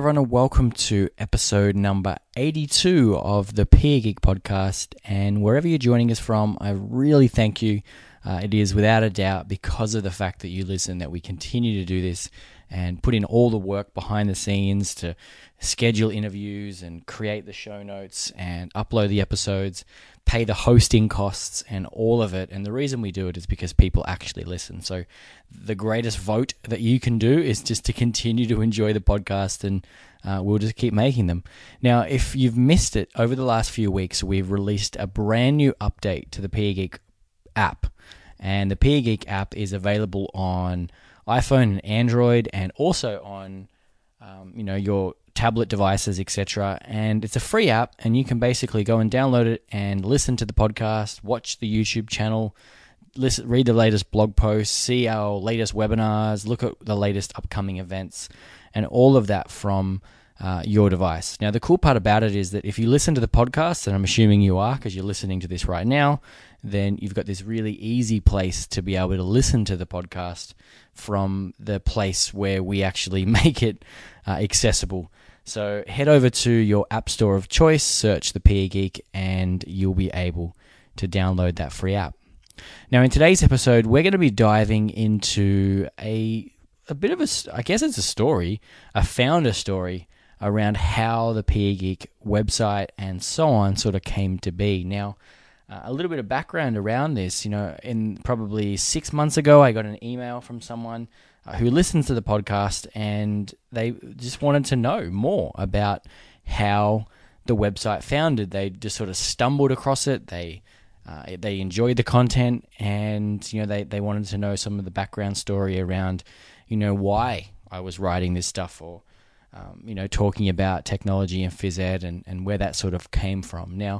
everyone, and welcome to episode number 82 of the Peer Geek podcast. And wherever you're joining us from, I really thank you. It is without a doubt because of the fact that you listen that we continue to do this and put in all the work behind the scenes to schedule interviews and create the show notes and upload the episodes, pay the hosting costs and all of it. And the reason we do it is because people actually listen. So the greatest vote that you can do is just to continue to enjoy the podcast, and we'll just keep making them. Now, if you've missed it, over the last few weeks, we've released a brand new update to the Peer Geek app. And the Peer Geek app is available on iPhone and Android, and also on your tablet devices, etc. And it's a free app, and you can basically go and download it and listen to the podcast, watch the YouTube channel, read the latest blog posts, see our latest webinars, look at the latest upcoming events, and all of that from your device. Now, the cool part about it is that if you listen to the podcast, and I'm assuming you are because you're listening to this right now, then you've got this really easy place to be able to listen to the podcast from the place where we actually make it accessible. So head over to your app store of choice, search the Peer Geek, and you'll be able to download that free app. Now, in today's episode, we're going to be diving into a bit of I guess it's a story, a founder story around how the Peer Geek website and so on sort of came to be. Now, a little bit of background around this, in probably 6 months ago, I got an email from someone who listens to the podcast, and they just wanted to know more about how the website founded. They just sort of stumbled across it. They enjoyed the content, and they wanted to know some of the background story around why I was writing this stuff, or talking about technology and phys ed and where that sort of came from. Now,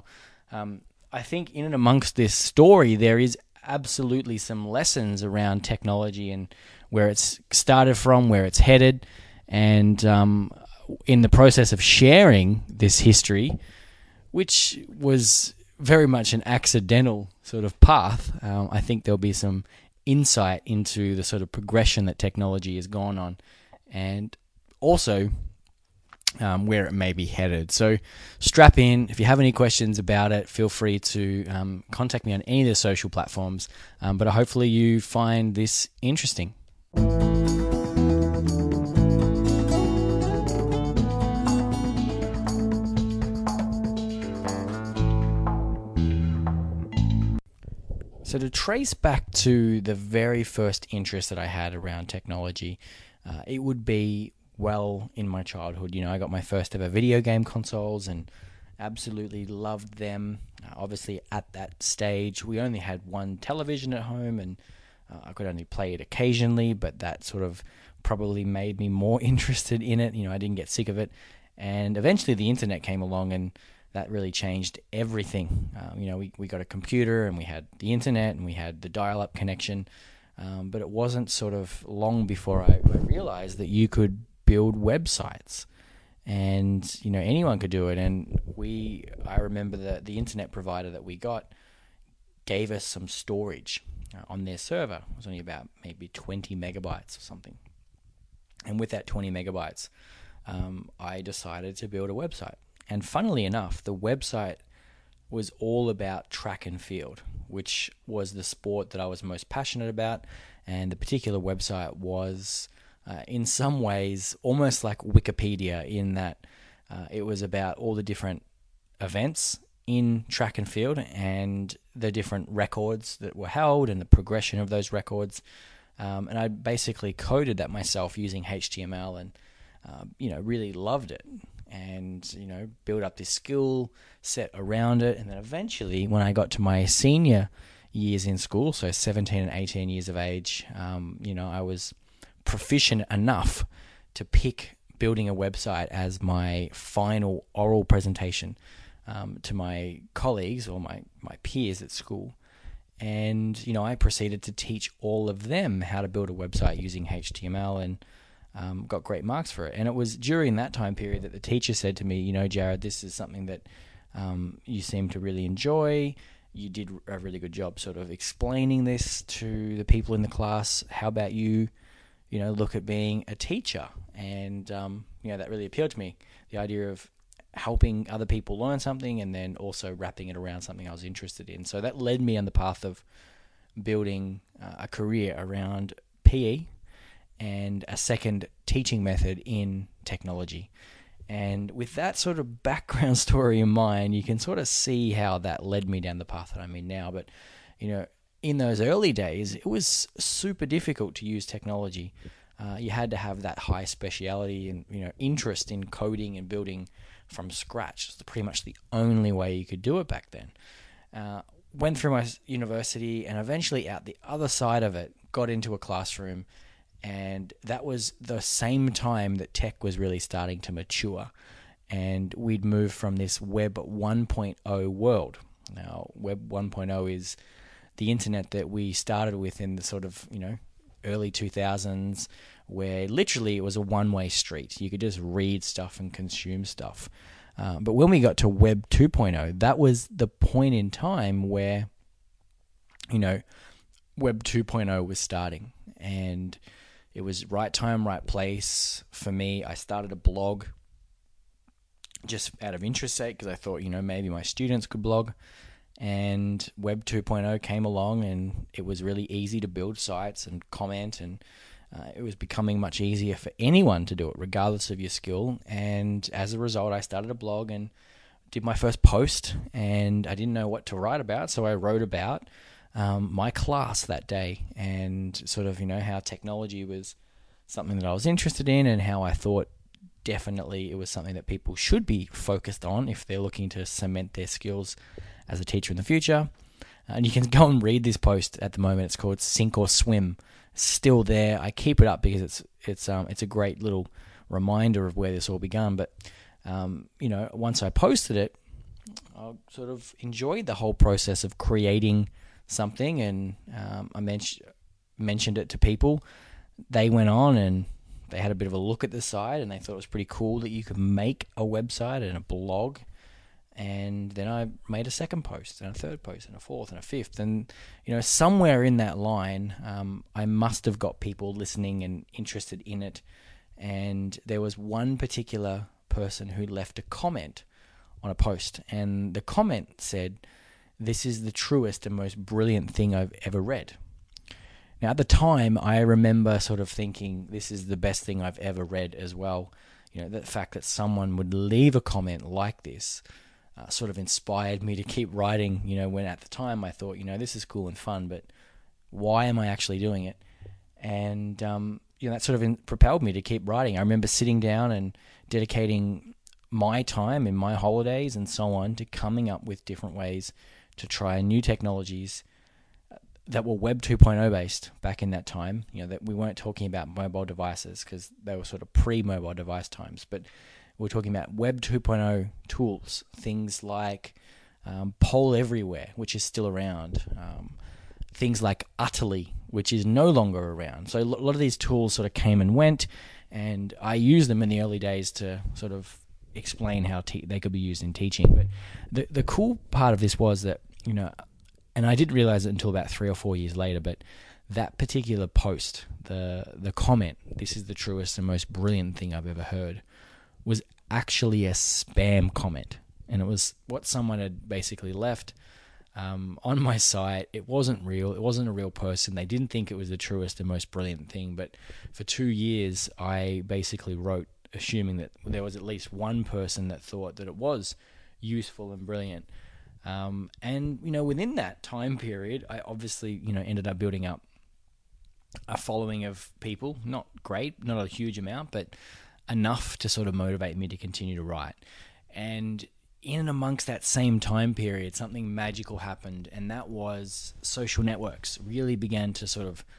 I think in and amongst this story, there is absolutely some lessons around technology and where it's started from, where it's headed. And in the process of sharing this history, which was very much an accidental sort of path, I think there'll be some insight into the sort of progression that technology has gone on, and also where it may be headed. So strap in. If you have any questions about it, feel free to contact me on any of the social platforms, but hopefully you find this interesting. So to trace back to the very first interest that I had around technology, it would be well in my childhood. I got my first ever video game consoles and absolutely loved them. Obviously, at that stage, we only had one television at home, and I could only play it occasionally, but that sort of probably made me more interested in it. I didn't get sick of it. And eventually the internet came along, and that really changed everything. We got a computer, and we had the internet, and we had the dial-up connection. But it wasn't sort of long before I realized that you could build websites, and anyone could do it. And I remember that the internet provider that we got gave us some storage on their server. It was only about maybe 20 megabytes or something. And with that 20 megabytes, I decided to build a website. And funnily enough, the website was all about track and field, which was the sport that I was most passionate about. And the particular website was, in some ways, almost like Wikipedia, in that it was about all the different events in track and field and the different records that were held and the progression of those records. And I basically coded that myself using HTML, and really loved it. And build up this skill set around it. And then eventually, when I got to my senior years in school, so 17 and 18 years of age, I was proficient enough to pick building a website as my final oral presentation to my colleagues or my peers at school. And I proceeded to teach all of them how to build a website using HTML, and got great marks for it. And it was during that time period that the teacher said to me, Jared, this is something that you seem to really enjoy. You did a really good job sort of explaining this to the people in the class. How about you look at being a teacher. And, that really appealed to me. The idea of helping other people learn something and then also wrapping it around something I was interested in. So that led me on the path of building a career around PE and a second teaching method in technology. And with that sort of background story in mind, you can sort of see how that led me down the path that I'm in now. But, in those early days, it was super difficult to use technology. You had to have that high speciality and, interest in coding and building from scratch. It's pretty much the only way you could do it back then. Went through my university and eventually out the other side of it, got into a classroom, and that was the same time that tech was really starting to mature, and we'd moved from this Web 1.0 world. Now, Web 1.0 is the internet that we started with in the sort of, early 2000s, where literally it was a one-way street. You could just read stuff and consume stuff. But when we got to Web 2.0, that was the point in time where, Web 2.0 was starting, and it was right time, right place for me. I started a blog just out of interest sake because I thought, maybe my students could blog. And Web 2.0 came along, and it was really easy to build sites and comment, and it was becoming much easier for anyone to do it, regardless of your skill. And as a result, I started a blog and did my first post, and I didn't know what to write about, so I wrote about my class that day and sort of, how technology was something that I was interested in and how I thought definitely it was something that people should be focused on if they're looking to cement their skills as a teacher in the future. And you can go and read this post at the moment. It's called Sink or Swim. It's still there. I keep it up because it's a great little reminder of where this all began. But once I posted it, I sort of enjoyed the whole process of creating something, and I mentioned it to people. They went on and they had a bit of a look at the site, and they thought it was pretty cool that you could make a website and a blog. And then I made a second post and a third post and a fourth and a fifth. And, somewhere in that line, I must have got people listening and interested in it. And there was one particular person who left a comment on a post. And the comment said, "This is the truest and most brilliant thing I've ever read." Now, at the time, I remember sort of thinking, this is the best thing I've ever read as well. The fact that someone would leave a comment like this sort of inspired me to keep writing, when at the time I thought, this is cool and fun, but why am I actually doing it? And, that sort of propelled me to keep writing. I remember sitting down and dedicating my time in my holidays and so on to coming up with different ways to try new technologies that were Web 2.0 based back in that time. That we weren't talking about mobile devices because they were sort of pre-mobile device times, but we're talking about Web 2.0 tools, things like Poll Everywhere, which is still around, things like Utterly, which is no longer around. So a lot of these tools sort of came and went, and I used them in the early days to sort of explain how they could be used in teaching. But the cool part of this was that, and I didn't realize it until about 3 or 4 years later, but that particular post, the comment, "This is the truest and most brilliant thing I've ever heard," was actually a spam comment. And it was what someone had basically left on my site. It wasn't real. It wasn't a real person. They didn't think it was the truest and most brilliant thing. But for 2 years, I basically wrote assuming that there was at least one person that thought that it was useful and brilliant. And, within that time period, I obviously, ended up building up a following of people. Not great, not a huge amount, but enough to sort of motivate me to continue to write. And in and amongst that same time period, something magical happened, and that was social networks really began to sort of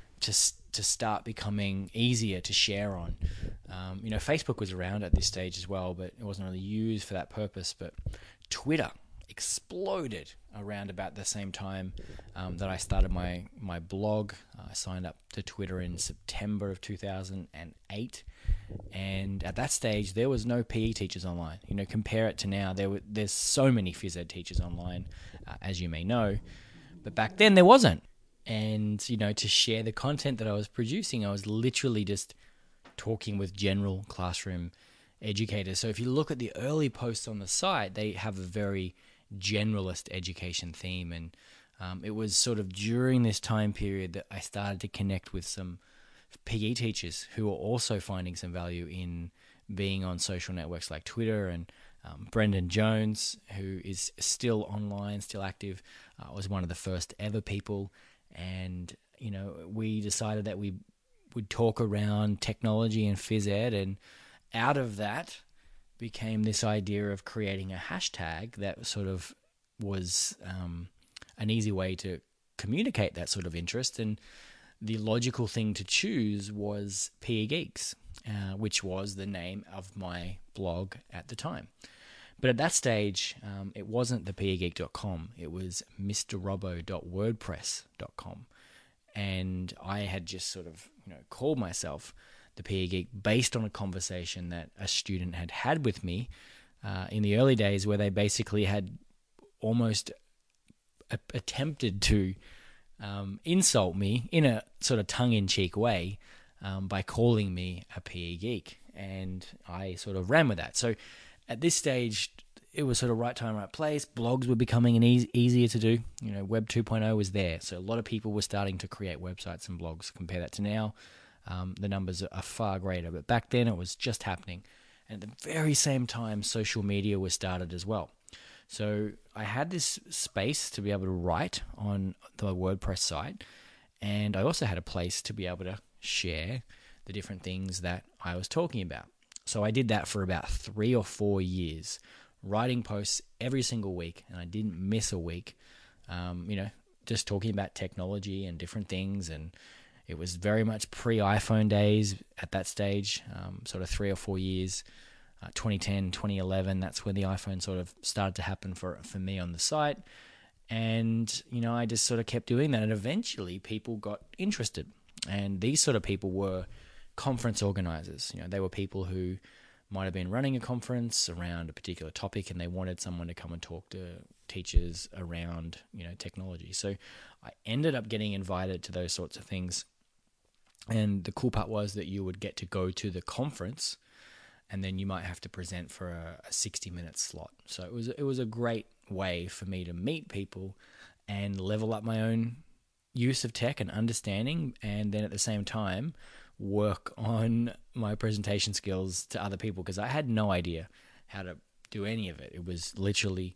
to start becoming easier to share on. Facebook was around at this stage as well, but it wasn't really used for that purpose. But Twitter exploded around about the same time that I started my blog. I signed up to Twitter in September of 2008. And at that stage, there was no PE teachers online. Compare it to now. There's so many phys ed teachers online, as you may know. But back then, there wasn't. And, to share the content that I was producing, I was literally just talking with general classroom educators. So if you look at the early posts on the site, they have a very generalist education theme. And it was sort of during this time period that I started to connect with some PE teachers who were also finding some value in being on social networks like Twitter. And Brendan Jones, who is still online, still active, was one of the first ever people. And, we decided that we would talk around technology and phys ed, and out of that became this idea of creating a hashtag that sort of was an easy way to communicate that sort of interest. And the logical thing to choose was PE Geeks, which was the name of my blog at the time. But at that stage, it wasn't the pegeek.com, it was mrrobbo.wordpress.com. And I had just sort of called myself the PE Geek based on a conversation that a student had had with me in the early days, where they basically had almost attempted to insult me in a sort of tongue-in-cheek way by calling me a PE geek. And I sort of ran with that. So at this stage, it was sort of right time, right place. Blogs were becoming easier to do. Web 2.0 was there. So a lot of people were starting to create websites and blogs. Compare that to now. The numbers are far greater. But back then, it was just happening. And at the very same time, social media was started as well. So I had this space to be able to write on the WordPress site. And I also had a place to be able to share the different things that I was talking about. So I did that for about 3 or 4 years, writing posts every single week, and I didn't miss a week, just talking about technology and different things. And it was very much pre-iPhone days at that stage, sort of 3 or 4 years, 2010, 2011, that's when the iPhone sort of started to happen for me on the site. And, I just sort of kept doing that, and eventually people got interested. And these sort of people were conference organizers. They were people who might have been running a conference around a particular topic, and they wanted someone to come and talk to teachers around, technology. So I ended up getting invited to those sorts of things. And the cool part was that you would get to go to the conference, and then you might have to present for a 60-minute slot. So it was a great way for me to meet people and level up my own use of tech and understanding, and then at the same time work on my presentation skills to other people, because I had no idea how to do any of it. It was literally,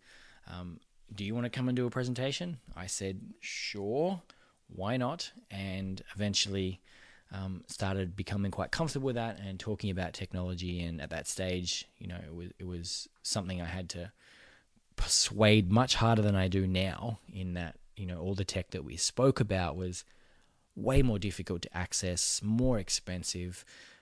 do you want to come and do a presentation? I said, sure, why not? And eventually started becoming quite comfortable with that and talking about technology. And at that stage, it was something I had to persuade much harder than I do now, in that, all the tech that we spoke about was way more difficult to access, more expensive,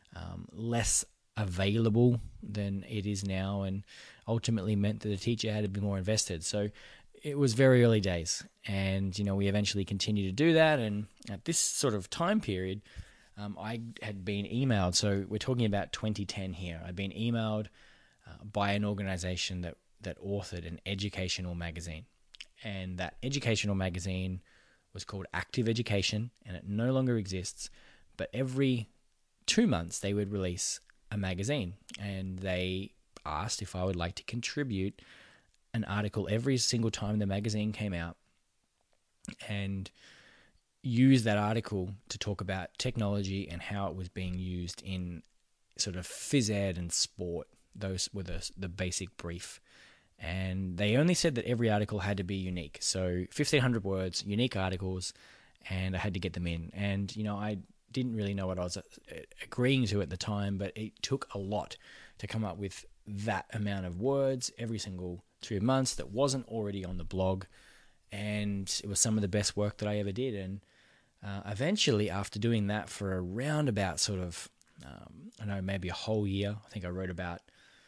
less available than it is now, and ultimately meant that the teacher had to be more invested. So it was very early days, and we eventually continued to do that. And at this sort of time period, I had been emailed. So we're talking about 2010 here. I'd been emailed by an organization that authored an educational magazine, and that educational magazine was called Active Education, and it no longer exists. But every 2 months they would release a magazine, and they asked if I would like to contribute an article every single time the magazine came out, and use that article to talk about technology and how it was being used in sort of phys ed and sport. Those were the basic brief. And they only said that every article had to be unique. So 1,500 words, unique articles, and I had to get them in. And, I didn't really know what I was agreeing to at the time, but it took a lot to come up with that amount of words every single 2 months that wasn't already on the blog. And it was some of the best work that I ever did. And eventually, after doing that for around about sort of, maybe a whole year, I think I wrote about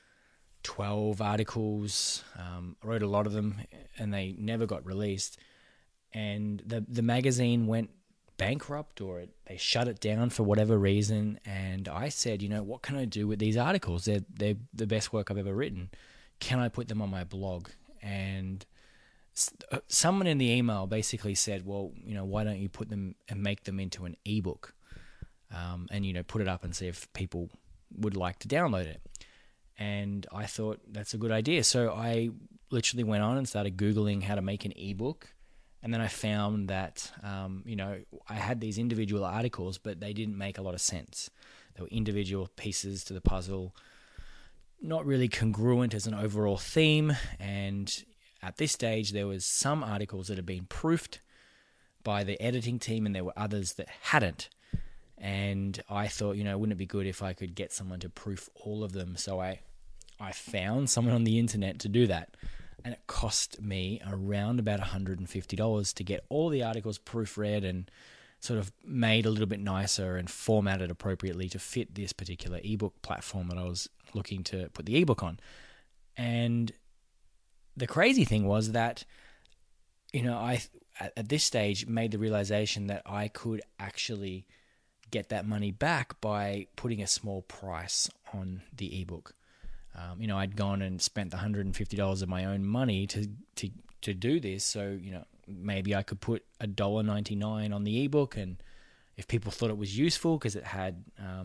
12 articles, wrote a lot of them, and they never got released. And the magazine went bankrupt, or they shut it down for whatever reason. And I said, what can I do with these articles? They're the best work I've ever written. Can I put them on my blog? And someone in the email basically said, well, why don't you put them and make them into an ebook, and put it up and see if people would like to download it. And I thought that's a good idea. So I literally went on and started Googling how to make an ebook. And then I found that, I had these individual articles, but they didn't make a lot of sense. They were individual pieces to the puzzle, not really congruent as an overall theme. And at this stage, there was some articles that had been proofed by the editing team, and there were others that hadn't. And I thought, wouldn't it be good if I could get someone to proof all of them? So I found someone on the internet to do that. And it cost me around about $150 to get all the articles proofread and sort of made a little bit nicer and formatted appropriately to fit this particular ebook platform that I was looking to put the ebook on. And the crazy thing was that, I, at this stage, made the realization that I could actually get that money back by putting a small price on the ebook. I'd gone and spent the $150 of my own money to do this. So, maybe I could put $1.99 on the ebook, and if people thought it was useful because it had,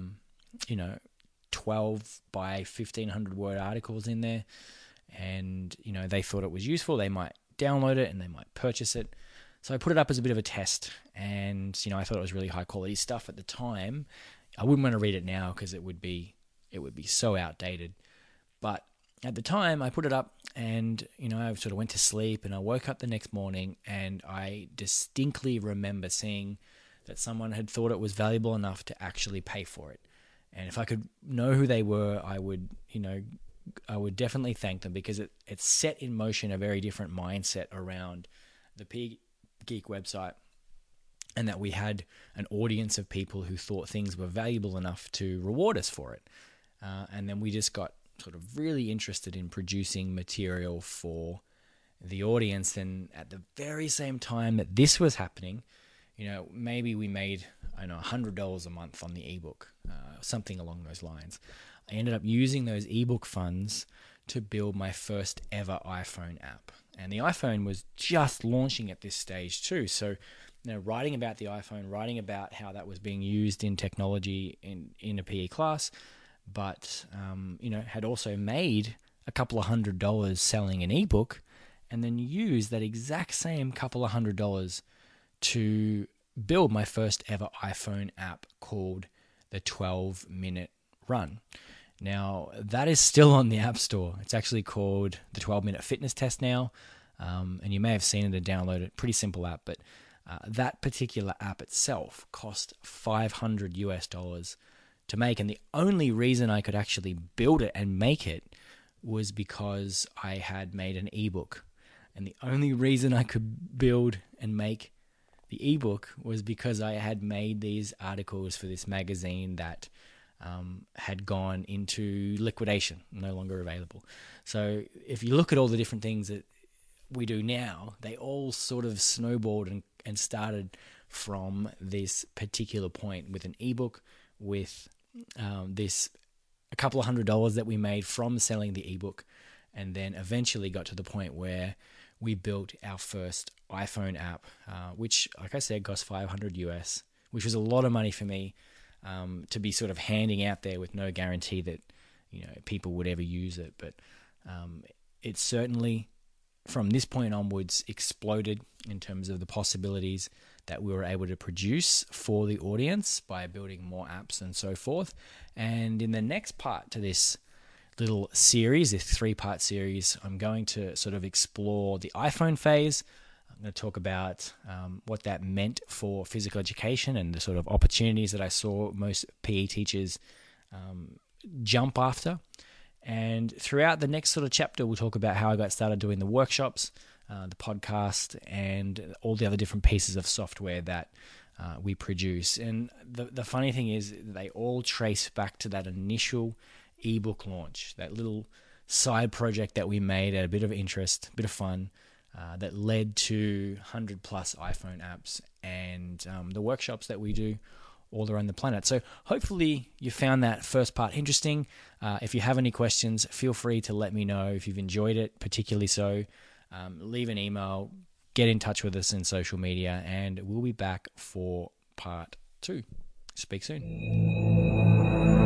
12 by 1,500 word articles in there, and, they thought it was useful, they might download it and they might purchase it. So I put it up as a bit of a test, and, I thought it was really high quality stuff at the time. I wouldn't want to read it now because it would be so outdated. But at the time, I put it up, and, I sort of went to sleep, and I woke up the next morning, and I distinctly remember seeing that someone had thought it was valuable enough to actually pay for it. And if I could know who they were, I would definitely thank them, because it set in motion a very different mindset around the Peer Geek website, and that we had an audience of people who thought things were valuable enough to reward us for it. And then we just got sort of really interested in producing material for the audience. And at the very same time that this was happening, maybe we made, $100 a month on the ebook, something along those lines. I ended up using those ebook funds to build my first ever iPhone app. And the iPhone was just launching at this stage too. So, writing about the iPhone, writing about how that was being used in technology in a PE class, but, had also made a couple of $100 selling an ebook, and then used that exact same couple of $100 to build my first ever iPhone app called the 12-Minute Run. Now, that is still on the App Store. It's actually called the 12-Minute Fitness Test now, and you may have seen it and downloaded it. Pretty simple app, but that particular app itself cost $500 to make, and the only reason I could actually build it and make it was because I had made an ebook. And the only reason I could build and make the ebook was because I had made these articles for this magazine that had gone into liquidation, no longer available. So if you look at all the different things that we do now, they all sort of snowballed and started from this particular point with an ebook, with a couple of $100 that we made from selling the ebook, and then eventually got to the point where we built our first iPhone app, which, like I said, cost $500, which was a lot of money for me to be sort of handing out there with no guarantee that people would ever use it. But it certainly, from this point onwards, exploded in terms of the possibilities that we were able to produce for the audience by building more apps and so forth. And in the next part to this little series, this 3-part series, I'm going to sort of explore the iPhone phase. I'm going to talk about what that meant for physical education and the sort of opportunities that I saw most PE teachers jump after. And throughout the next sort of chapter, we'll talk about how I got started doing the workshops, the podcast, and all the other different pieces of software that we produce. And the funny thing is, they all trace back to that initial ebook launch, that little side project that we made at a bit of interest, a bit of fun, that led to 100 plus iPhone apps and the workshops that we do all around the planet. So hopefully you found that first part interesting. If you have any questions, feel free to let me know if you've enjoyed it, particularly so. leave an email, get in touch with us in social media, and we'll be back for part 2. Speak soon.